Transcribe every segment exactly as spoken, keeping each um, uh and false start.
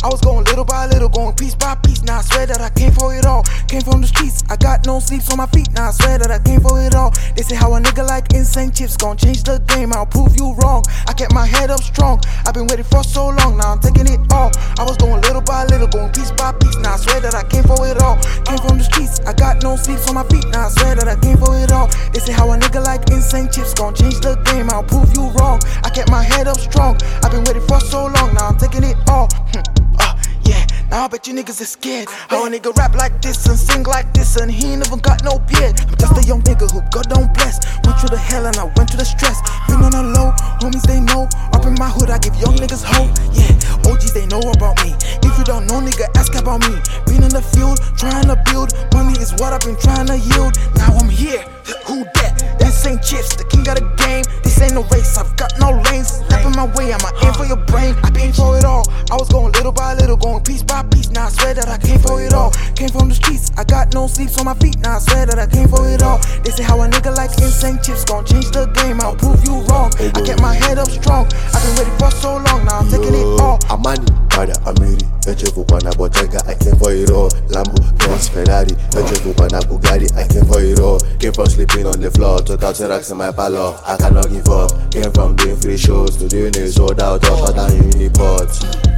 I was going little by little, going piece by piece. Now I swear that I came for it all. Came from the streets, I got no sleeps on my feet. Now I swear that I came for it all. They say how a nigga like insane chips gon' change the game. I'll prove you wrong. I kept my head up strong. I've been waiting for so long. Now I'm taking it all. I was going little by little, going piece by piece. Now I swear that I came for it all. Came from the streets, I got no sleeps on my feet. Now I swear that I came for it all. They say how a nigga like insane chips gon' change the game. I'll prove you wrong. I kept my head up strong. I've been waiting for so long. Now I'm taking it all. uh, yeah, now I bet you niggas is scared. How a nigga rap like this and sing like this and he ain't even got no beard. I'm just a young nigga who God don't bless. Went through the hell and I went through the stress. Been on a low, homies they know. Up in my hood I give young niggas hope. Yeah, O Gs they know about me. If you don't know nigga, ask about me. Been in the field, trying to build. Money is what I've been trying to yield. Now I'm here, who that? Insane chips, the king of the game. This ain't no race, I've got no lanes. Step in my way, I'ma aim for your brain. I came for it all. I was going little by little, going piece by piece. Now I swear that I came for it all. Came from the streets, I got no sleeps on my feet. Now I swear that I came for it all. They say how a nigga like insane chips gon' change the game. I'll prove you wrong. I kept my head up strong. I've been waiting for so long. Now I'm taking it all. Amani, Pada, Amiri, Echefu Pana Bottega, I came for it all. Lambo, Benz, Ferrari, Echefu Pana Bugatti, I came for it all. Came from sleeping on the floor to thousand racks in my parlor. I cannot give up. Came from doing free shows to doing it sold out of other Uniport.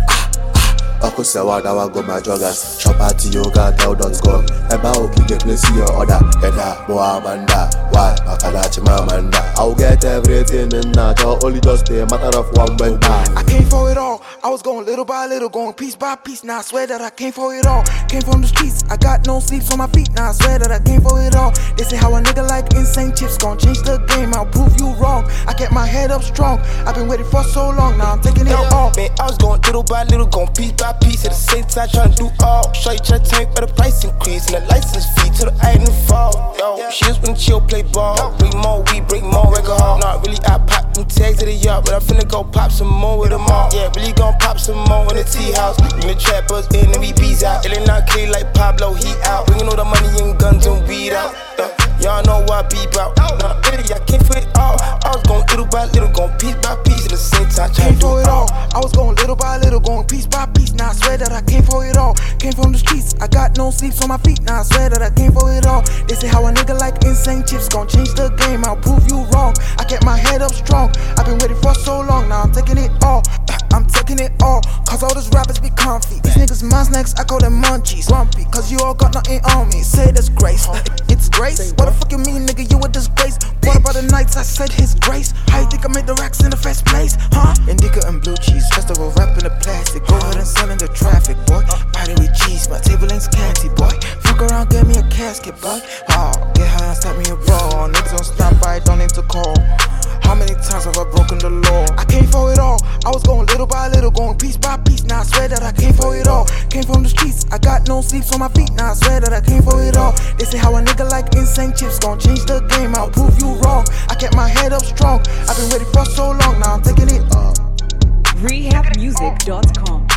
Oko sewa dawa go my joggers. Shop at yoga tell dot com. Eba oki get place your order. Eda boa amanda. Why? Makadachi mamanda. I'll get everything in that. Only just a matter of one bend. I came for it all. I was going little by little, going piece by piece. Now I swear that I came for it all. Came from the streets, I got no sleeps on my feet. Now I swear that I came for it all. They say how a nigga like insane chips gon' change the game. I'll prove you wrong. I kept my head up strong. I've been waiting for so long. Now I'm taking it all. Man, I was going little by little, going piece by piece. At the same time, trying to do all. Show you try to take for the price increase and the license fee to the item fall. Yo, she just wanna chill, play ball. Bring more weed, bring more record hall. Not really, I pop them tags to the yard, but I'm finna go pop some more with them all. Yeah, really gon' pop some more in the tea house. When the trappers in and we bees out. It ain't not clear like Pablo, he out. Bringing all the money and guns and weed out. Yeah. Y'all know what I be about. Nah, really, I came for it all. I was going little by little, going piece by piece at the same time. Came for it all. I was going little by little, going piece by piece. Now I swear that I came for it all. Came from the streets, I got no sleeps on my feet. Now I swear that I came for it all. They say how a nigga like insane chips gon' change the game. I'll prove you wrong. I kept my head up strong. I've been waiting for so long. Now I'm taking it all. I'm taking it all. Cause all these rappers be comfy. These niggas my snacks, I call them munchies. Grumpy, cause you all got nothing on me. Say this grace, it's grace. What the fuck you mean, nigga? You a disgrace. What about the nights I said his grace? How you think I made the racks in the first place? Huh? Indica and blue cheese, festival wrap in the plastic. Go ahead and sell in the traffic, boy. Party with cheese, my table ain't scanty, boy. Fuck around, get me a casket, boy. Oh, get high and stop me a bro. Niggas on standby, don't need to call. How many times have I broken the law? I came for it all. I was going little by little, going piece by piece. Now I swear that I came for it all. Came from the streets, I got no sleeps on my feet. Now I swear that I came for it all. They say how a nigga like insane chips gon' change the game. I'll prove you wrong. I kept my head up strong. I've been waiting for so long. Now I'm taking it all. rehab music dot com